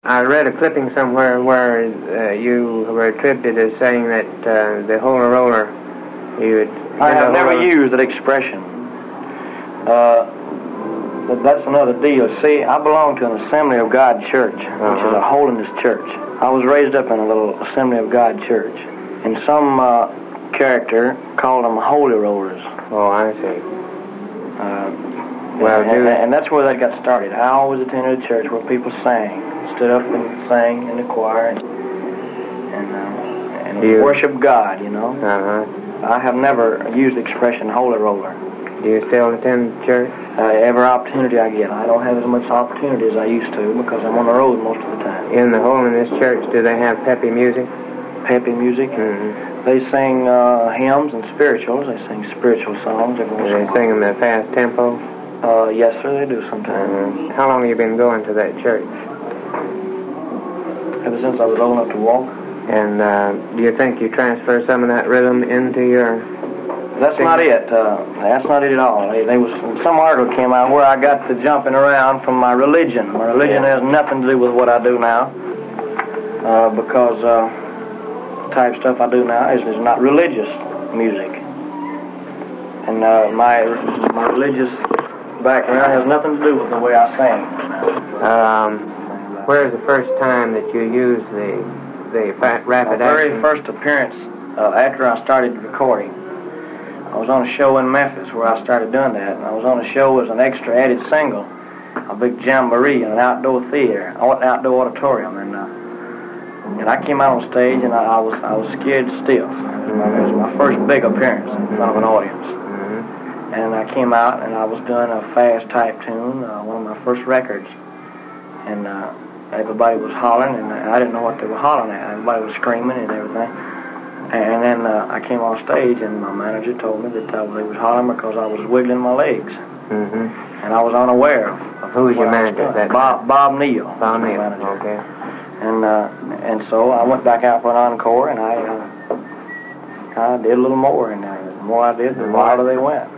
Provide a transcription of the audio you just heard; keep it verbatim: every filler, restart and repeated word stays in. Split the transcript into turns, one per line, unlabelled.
I read a clipping somewhere where uh, you were attributed as saying that uh, the Holy Roller, you would...
I have never used that expression. Uh, but that's another deal. See, I belong to an Assembly of God church, which uh-huh. is a holiness church. I was raised up in a little Assembly of God church, and some uh, character called them Holy Rollers.
Oh, I see.
Uh, well, and, and, and that's where that got started. I always attended a church where people sang, stood up and sang in the choir, and, and, uh, and
you,
worship God, you know.
Uh-huh.
I have never used the expression Holy Roller.
Do you still attend church?
Uh, every opportunity I get. I don't have as much opportunity as I used to because I'm on the road most of the time.
In the Holiness Church, do they have peppy music?
Peppy music?
Mm-hmm.
They sing uh, hymns and spirituals. They sing spiritual songs.
Do they sing them at a fast tempo?
Uh, yes, sir, they do sometimes.
Mm-hmm. How long have you been going to that church?
Ever since I was old enough to walk.
And uh, do you think you transfer some of that rhythm into your...
That's not it. Uh, that's not it at all. They, they was some article came out where I got to jumping around from my religion. My religion
yeah.
has nothing to do with what I do now, uh, because uh, the type of stuff I do now is, is not religious music, and uh, my my religious background has nothing to do with the way I sing.
Um, where is the first time that you used the the rapid
My very
action?
first appearance uh, after I started recording. I was on a show in Memphis where I started doing that, and I was on a show as an extra added single, a big jamboree in an outdoor theater, an outdoor auditorium, and uh, and I came out on stage and I, I was I was scared stiff. It was my first big appearance in front of an audience,
mm-hmm.
and I came out and I was doing a fast type tune, uh, one of my first records, and uh, everybody was hollering, and I didn't know what they were hollering at. Everybody was screaming and everything. And then uh, I came on stage, and my manager told me that uh, they was hollering because I was wiggling my legs.
Mm-hmm.
And I was unaware of, of
who was your manager? That
Bob Bob Neal.
Bob Neal.
Okay. And uh, and so I went back out for an encore, and I uh, I did a little more, and uh, the more I did, the wilder they went.